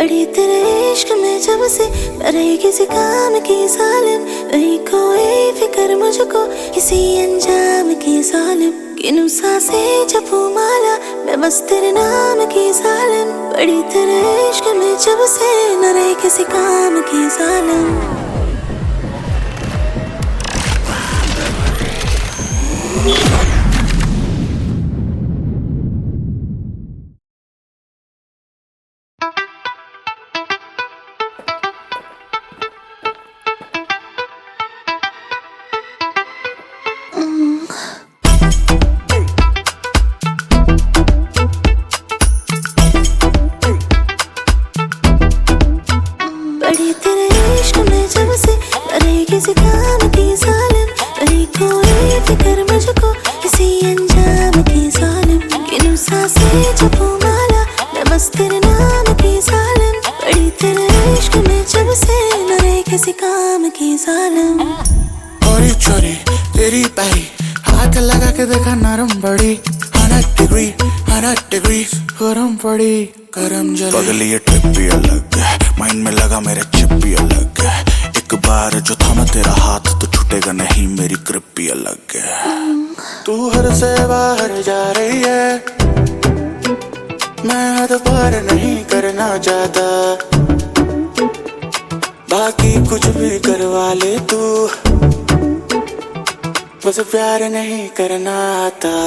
पड़ी तेरे इश्क में जब से न रही किसी काम की जालिम, नहीं कोई फिक्र मुझको किसी अंजाम की जालिम। किन्हू सांसें जपू माला मैं बस तेरे नाम की जालिम, पड़ी तेरे इश्क में जब से न रही किसी काम की जालिम। पड़ी तेरे इश्क में जब से न रही किसी काम की जालिम, नहीं कोई फिक्र मुझको किसी अंजाम की जालिम। किन्हू सांसें जपू माला मैं बस तेरे नाम की जालिम, पड़ी तेरे इश्क में जब से न रही किसी काम की जालिम। औरी चोरी तेरी पैरी हाथ लगा के देखा नरम बड़ी 100 डिग्री गरम पड़ी गरम जली। पगली ये ट्रिप भी अलग है, माइंड में लगा मेरे चिप भी अलग है। एक बार जो थामा तेरा हाथ तो छूटेगा नहीं, मेरी ग्रिप भी अलग है। तू हद से बाहर जा रही है, मैं हद पार नहीं करना चाहता। बाकी कुछ भी करवा ले तू, बस प्यार नहीं करना आता।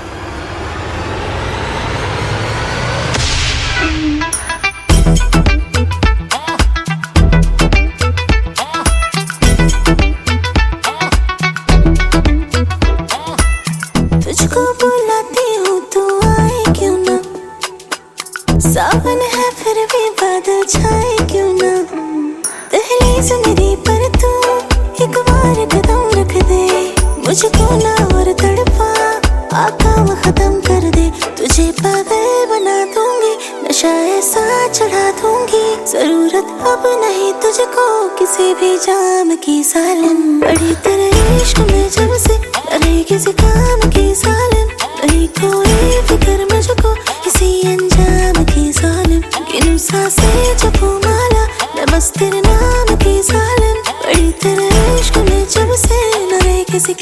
तुझको बुलाती हूँ तू आए क्यों ना, सावन है फिर भी बादल छाए क्यों ना। दहलीज मेरी पर तू एक बार कदम रख दे, मुझको ना और तड़पा आका वो खत्म कर दे। तुझे पागल बना दूंगी, नशा ऐसा चढ़ा दूंगी, जरूरत अब नहीं तुझको किसी भी जाम की जालिम। पड़ी तेरे इश्क में जब से न रही किसी काम की जालिम, नहीं कोई फिक्र मुझको किसी अंजाम की जालिम। किन्हू सांसें जपू माला मैं बस तेरे नाम की जालिम, पड़ी तेरे इश्क में जब से न रही किसी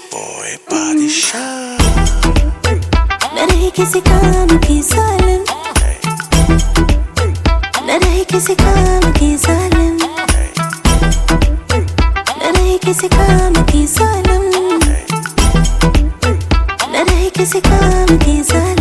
न रही किसी काम की जालिम, न रही किसी काम की जालिम, न रही किसी काम की जालिम, न रही किसी काम की जालिम।